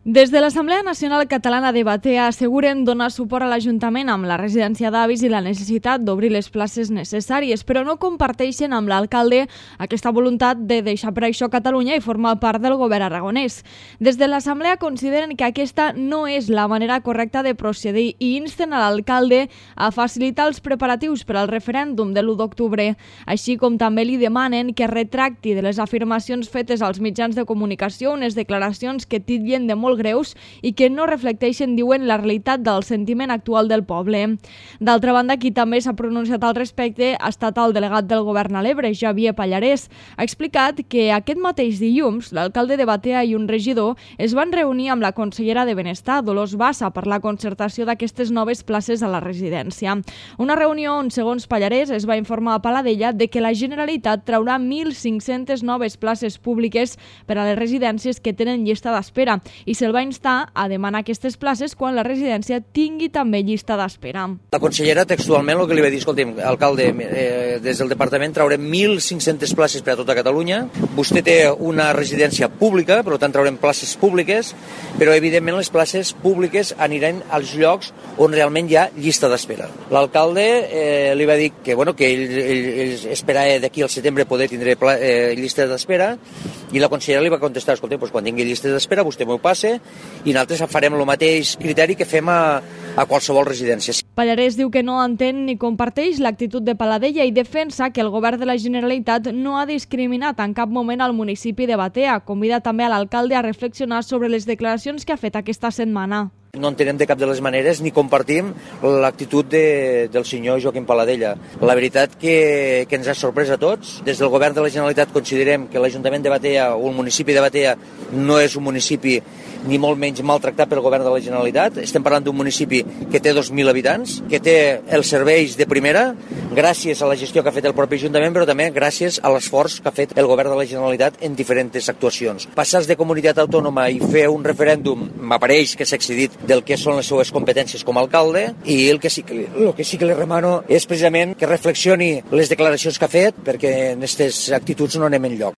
Des de l'Assemblea Nacional Catalana de Batea asseguren donar suport a l'Ajuntament amb la residència d'avis i la necessitat d'obrir les places necessàries, però no comparteixen amb l'alcalde aquesta voluntat de deixar per això Catalunya i formar part del govern aragonès. Des de l'Assemblea consideren que aquesta no és la manera correcta de procedir i insten a l'alcalde a facilitar els preparatius per al referèndum de l'1 d'octubre, així com també li demanen que retracti de les afirmacions fetes als mitjans de comunicació, unes declaracions que titllen de molt greus i que no reflecteixen, diuen, la realitat del sentiment actual del poble. D'altra banda, qui també s'ha pronunciat al respecte ha estat el delegat del govern a l'Ebre, Xavier Pallarès. Ha explicat que aquest mateix dilluns l'alcalde de Batea i un regidor es van reunir amb la consellera de Benestar, Dolors Bassa, per la concertació d'aquestes noves places a la residència. Una reunió on, segons Pallarès, es va informar a Paladella de que la Generalitat traurà 1.500 noves places públiques per a les residències que tenen llista d'espera i se'l va instar a demanar aquestes places quan la residència tingui també llista d'espera. La consellera textualment el que li va dir, escolti'm, alcalde, des del departament traurem 1.500 places per a tota Catalunya. Vostè té una residència pública, per tant traurem places públiques, però evidentment les places públiques aniran als llocs on realment hi ha llista d'espera. L'alcalde li va dir que, que ell esperava d'aquí al setembre poder tindre llista d'espera i la consellera li va contestar, escolta, quan tingui llista d'espera vostè m'ho passe i nosaltres farem el mateix criteri que fem a qualsevol residència. Pallarès diu que no entén ni comparteix l'actitud de Paladella i defensa que el govern de la Generalitat no ha discriminat en cap moment al municipi de Batea. Convida també a l'alcalde a reflexionar sobre les declaracions que ha fet aquesta setmana. No entenem de cap de les maneres ni compartim l'actitud del senyor Joaquim Paladella. La veritat que ens ha sorprès a tots. Des del govern de la Generalitat considerem que l'Ajuntament de Batea o el municipi de Batea no és un municipi ni molt menys maltractat pel govern de la Generalitat. Estem parlant d'un municipi que té 2.000 habitants, que té els serveis de primera, gràcies a la gestió que ha fet el propi Ajuntament, però també gràcies a l'esforç que ha fet el govern de la Generalitat en diferents actuacions. Passar de comunitat autònoma i fer un referèndum m'apareix que s'ha excedit del que són les seues competències com a alcalde i el que sí que li remano és precisament que reflexioni les declaracions que ha fet perquè en aquestes actituds no anem enlloc.